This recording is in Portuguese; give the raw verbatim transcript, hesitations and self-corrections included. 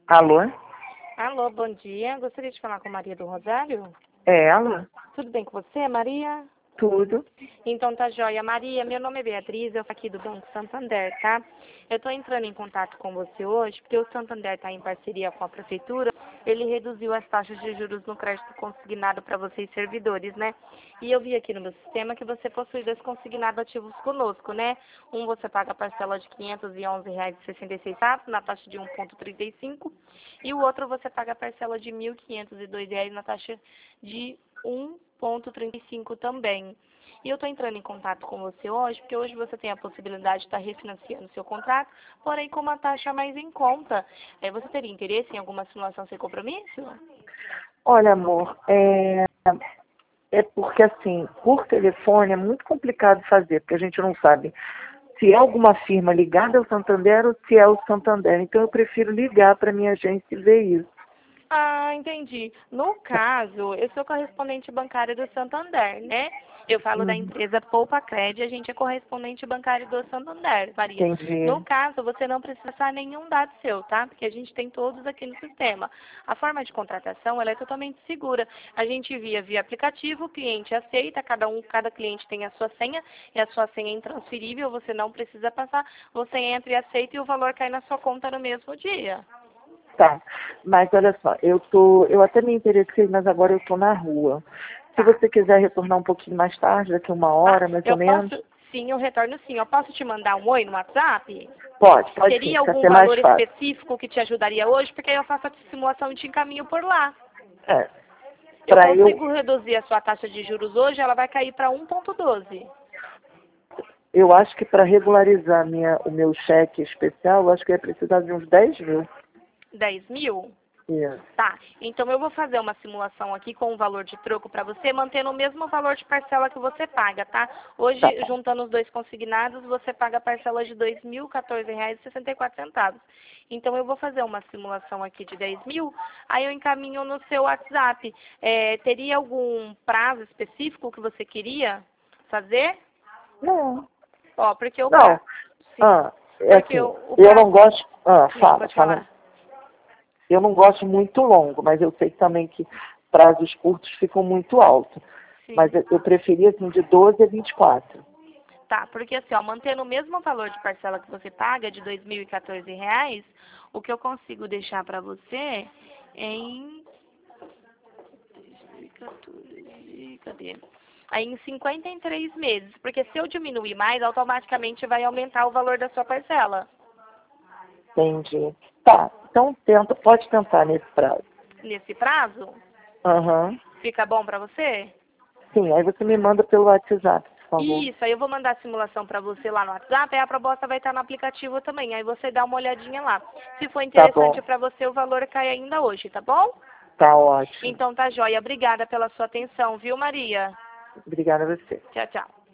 Alô? Alô, bom dia. Gostaria de falar com Maria do Rosário? É ela? Tudo bem com você, Maria? Tudo. Então tá joia. Maria, meu nome é Beatriz, eu sou aqui do Banco Santander, tá? Eu tô entrando em contato com você hoje porque o Santander está em parceria com a Prefeitura. Ele reduziu as taxas de juros no crédito consignado para vocês servidores, né? E eu vi aqui no meu sistema que você possui dois consignados ativos conosco, né? Um você paga a parcela de quinhentos e onze reais e sessenta e seis centavos na taxa de um vírgula trinta e cinco e o outro você paga a parcela de mil quinhentos e dois reais na taxa de um vírgula trinta e cinco também. E eu estou entrando em contato com você hoje, porque hoje você tem a possibilidade de estar refinanciando o seu contrato, porém com uma taxa mais em conta. É, você teria interesse em alguma simulação sem compromisso? Olha, amor, é... é porque assim, por telefone é muito complicado fazer, porque a gente não sabe se é alguma firma ligada ao Santander ou se é o Santander. Então eu prefiro ligar para minha agência e ver isso. Ah, entendi. No caso, eu sou correspondente bancária do Santander, né? Eu falo da Uhum. empresa Poupa Cred, a gente é correspondente bancário do Santander, Maria. Entendi. No caso, você não precisa passar nenhum dado seu, tá? Porque a gente tem todos aqui no sistema. A forma de contratação, ela é totalmente segura. A gente envia via aplicativo, o cliente aceita, cada um, cada cliente tem a sua senha, e a sua senha é intransferível, você não precisa passar, você entra e aceita e o valor cai na sua conta no mesmo dia. Tá, mas olha só, eu tô, eu até me interessei, mas agora eu tô na rua. Se Tá. você quiser retornar um pouquinho mais tarde, daqui uma Tá, hora, mais ou eu menos, posso, sim, eu retorno sim. Eu posso te mandar um oi no WhatsApp? pode, pode sim, Teria fica algum até mais valor fácil. específico que te ajudaria hoje? Porque aí eu faço a simulação e te encaminho por lá. É, Eu para eu, consigo reduzir a sua taxa de juros hoje, ela vai cair para um vírgula doze. eu acho que para regularizar minha, o meu cheque especial, eu acho que eu ia precisar de uns dez mil. dez mil? Isso. Tá, então eu vou fazer uma simulação aqui com o valor de troco para você, mantendo o mesmo valor de parcela que você paga, tá? Hoje, Tá bom. juntando os dois consignados, você paga a parcela de dois mil e quatorze reais e sessenta e quatro centavos. Então eu vou fazer uma simulação aqui de dez mil, aí eu encaminho no seu WhatsApp. É, teria algum prazo específico que você queria fazer? Não, Ó, porque o não. prazo... Sim, Ah, é porque assim, o, o eu não prazo... gosto, ah, Sim, fala, pode fala. falar. Eu não gosto muito longo, mas eu sei também que prazos curtos ficam muito altos. Mas Sim. eu, eu preferia assim de doze a vinte e quatro. Tá, porque assim, ó, mantendo o mesmo valor de parcela que você paga, de dois mil e quatorze reais, o que eu consigo deixar para você em... dois mil e quatorze, cadê? Aí em cinquenta e três meses, porque se eu diminuir mais, automaticamente vai aumentar o valor da sua parcela. Entendi. Tá, então tenta, pode tentar nesse prazo. Nesse prazo, Aham. fica bom para você? Sim, aí você me manda pelo WhatsApp, por favor. Isso, aí eu vou mandar a simulação para você lá no WhatsApp, aí a proposta vai estar no aplicativo também, aí você dá uma olhadinha lá. Se for Tá bom, interessante para você, o valor cai ainda hoje, tá bom? tá ótimo. Então tá joia. Obrigada pela sua atenção, viu, Maria? Obrigada a você. Tchau, tchau.